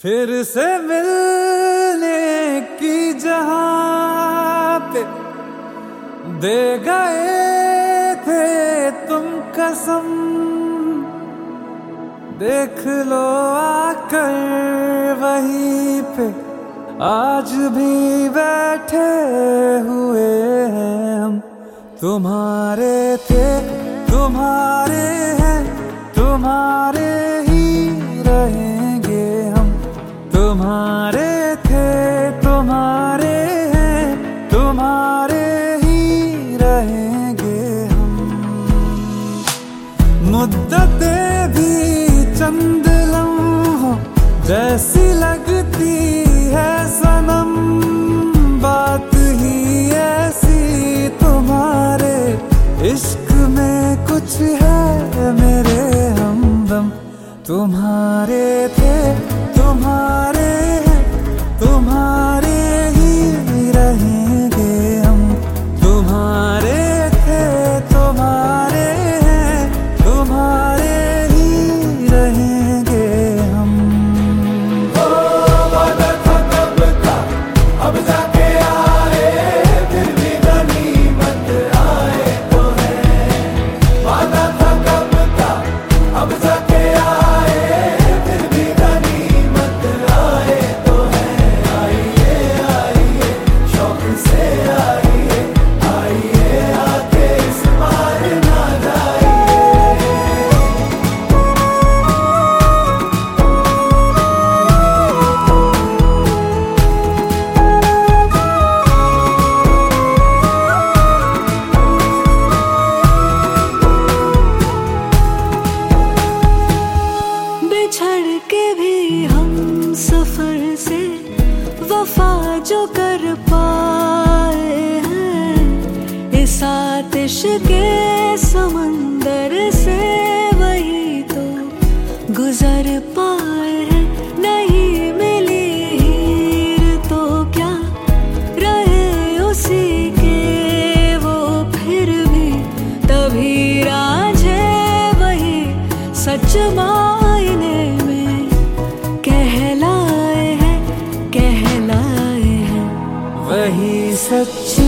फिर से मिलने की जहां पे दे गए थे तुम कसम, देख लो आकर वहीं पे आज भी बैठे हुए हैं हम। तुम्हारे थे तुम्हारे हैं, तुम्हारे ही रहेंगे हम। तुम्हारे थे तुम्हारे हैं, तुम्हारे ही रहेंगे हम। मुद्दतें भी चंद लम्हों जैसी लगती है सनम, बात ही ऐसी तुम्हारे इश्क में कुछ है मेरे हमदम। तुम्हारे थे तुम्हारे हैं, तुम्हारे ही रहेंगे हम। तुम्हारे थे तुम्हारे हैं, तुम्हारे ही रहेंगे हम। ओ वादा था कब का अब जाके आए, फिर भी गनीमत आए तो है। वादा था कब का अब जाके आए, फिर भी गनीमत आए तो है। आइए आइए शौक से आइए, आइए आके इस बार ना जाइए। बिछड़ के भी हम सफर से वफा जो कर पाए हैं, इस आतिश के समंदर से वही तो गुजर पाए हैं। नहीं मिली हीर तो क्या रहे उसी के वो फिर भी, तभी रांझे वही सच मायने में कहलाए हैं, कहलाए हैं। वही सच्ची